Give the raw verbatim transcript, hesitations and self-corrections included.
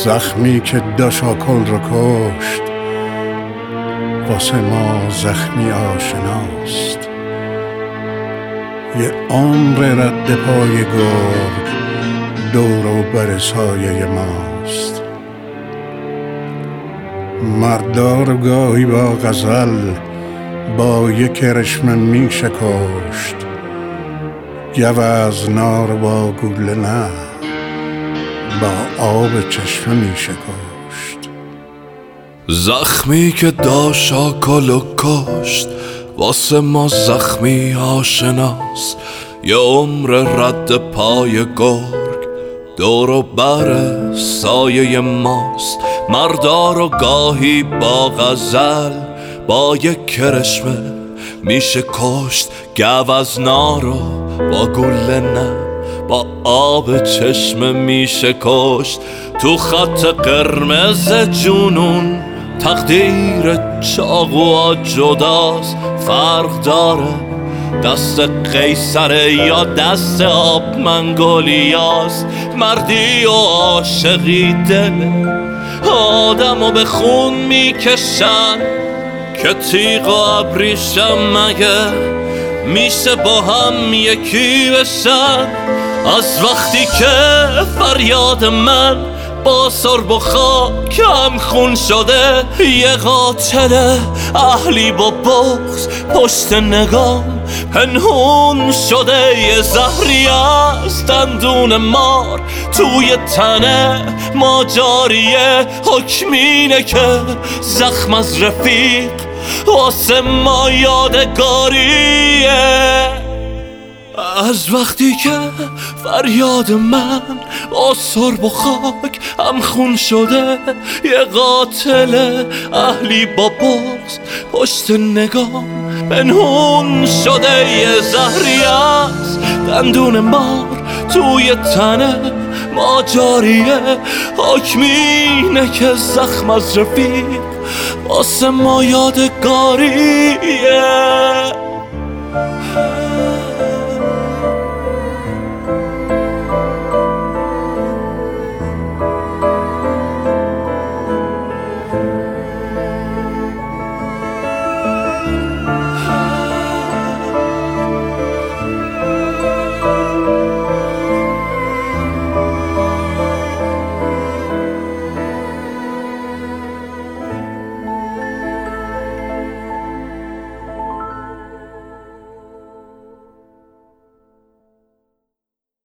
زخمی که داشاکل رو کشت واسه ما زخمی آشناست. یه عمر رد پای گرگ دور و بر سایه ماست. مردار گاهی با غزل با یک کرشمه می شکاشت، گوز نار با گوله نه با آب چشمه می شکاشت. زخمی که داشاکل و کشت واسه ما زخمی آشناست. یه عمر رد پای گرگ دور و بر سایه ماست. مردار و گاهی با غزل با یک کرشمه میشه کشت، گوز نارو با گله نه با آب چشمه میشه کشت. تو خط قرمز جنون تقدیر چاقوها جداست. فرق داره دست قیصره یا دست آب منگولیاست. مردی و عاشقی دل آدمو به خون میکشن که تیغ و ابریشم مگه میشه با هم یکی بشن. از وقتی که فریاد من با سرب و خاک هم خون شده، یه قاتل اهلی با بغض پشت نگام پنهون شده. یه زهری از دندون مار توی تنه ما جاریه. حکمینه که زخم از رفیق واسه ما یادگاریه. از وقتی که فریاد من با سرب و خاک هم خون شده، یه قاتل اهلی با بغض پشت نگام پنهون شده. یه زهری از دندون مار توی تنه ما جاریه. حکمینه که زخم از رفیق واسه ما یادگاریه.